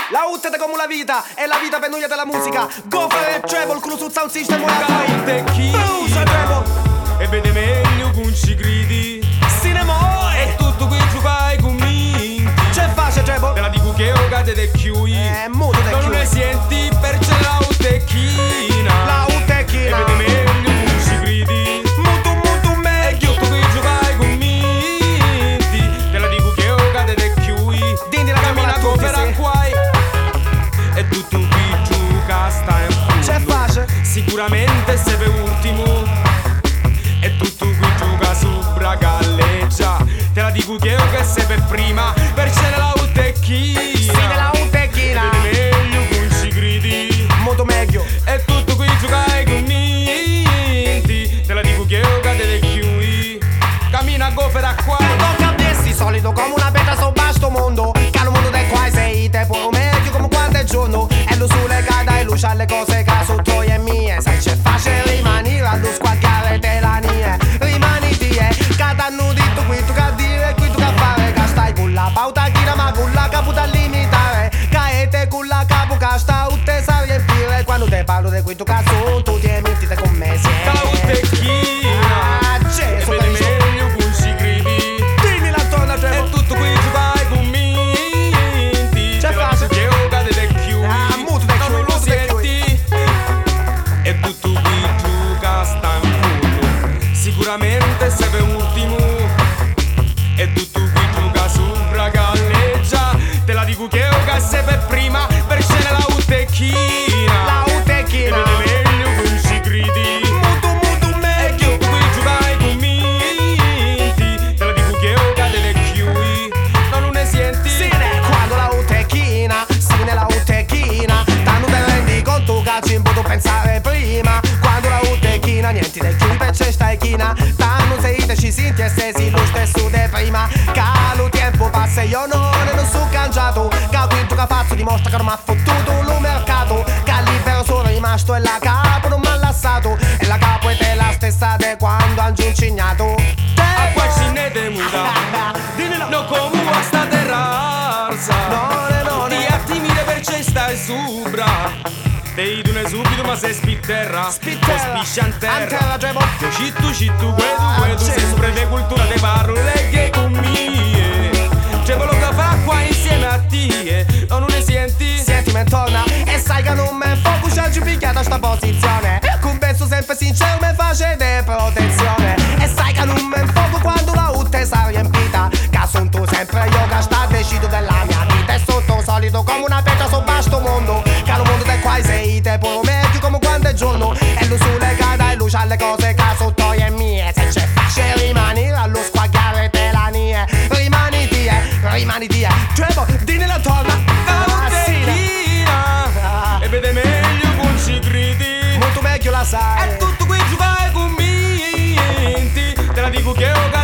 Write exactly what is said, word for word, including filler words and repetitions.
La U T è come la vita, e la vita per noi è della musica. Gopher e Treble, con su sound system ora fai. Te chi? Brucia Treble. E vede meglio con ci gridi. Cinema E tutto qui giocai con me. c'è face Treble. Te la dico che ho cade de chiui. Eh, muto de Non chiui. ne senti per c'è la utechina. La U T è E china. vede meglio con ci gridi. Mutu mutu me. E tutto qui giocai con me. Te la dico che ho cade de chiui. Dindi la Cammina gamma con tutti, sì. quai. E tutto qui gioca sta in C'è fondo. face. Sicuramente se per ultimo. E tutto qui gioca sopra galleggia. Te la dico che ho che sei per prima. Per c'è la utechina. Sì, nella U T è china. Vede meglio con ci gridi. Molto meglio. E tutto qui giocai con niente. Te la dico che ho cade le chiui. Cammina a gofera qua. Tocca a dessi, solido come una peta sopra sto mondo. Che al mondo del qua sei te poi meglio come quando è giorno. E lo sulle cada e luce alle cose che sotto e mie. Sai c'è facile rimanere allo squagliare te la nie. Rimani tie, cada anno ditto qui tu che dire, qui tu che fare. Che stai con la pauta gira ma con la caputa limitare. Caete con la capo che sta utte sa riempire. Quando te parlo di qui tu cazzo tu ti metti te con me La siete. utechina. Ah, E Gesù vede Cristo. meglio con ci gridi. Dimmi la torna E Treble. tutto qui giocai con niente. C'è Te la frase. dico che ho cade le chiui. Ah, muto de No, chiui, non lo muto de chiui. senti. E tutto qui gioca sta in fondo. Sicuramente se per ultimo. E tutto qui gioca sopra galleggia. Te la dico che ho che sei per prima. Per scena la utechina. La U T è E china. vede meglio con ci gridi. Mutu mutu E me. che qui giocai con minti. Te la dico che ho cade le chiui. No, non ne senti. Sine, quando la U T è china, sine la U T è china. Tanto te rendi conto che ci potuto pensare prima. Quando la U T è china, niente del chiudi per c'è stai china. Tanto sei te ci senti e sei sì lo stesso de prima. Che lo tempo passa e io non non so cangiato. Che quinto che faccio dimostra che non mi ha fottuto lo mercato. Che libero sono rimasto e la capo non mi ha lasciato. E la capo è te la stessa de quando han giuncignato. A qua ci ne te muta. Dillo. No come a sta terrazza. No, ne, no, ne. Ti attimide per c'è stai subra. Te idune subito ma sei spitterra. Spitterra. O spiscia in terra. Antera, Treble. Io cittu cittu guedu Ah, guedu. Gesù. Sempre de cultura te parole che con mie. C'è quello che fa qua insieme a te. No, non ne senti? Senti me torna e sai che non me focus oggi picchiato a sta posizione. Con penso sempre sincero me face de protezione. E sai che non me foco quando la U T sa riempita. Che son tu sempre io che sta decido della mia vita. E sotto solido come una peccia sopra sto mondo. Che lo mondo del qua sei te poi meglio come quando è giorno. E lo sulle cada e luce alle cose che sotto e mie. Se c'è facile rimani allo squagliare te la nie. Rimani tie, rimani tie. Treble, dine la torna. La Ah, sì, ne. utechina. E vede meglio con ci gridi. Molto meglio la sai. E tutto qui giocai con minti. Te la dico che ho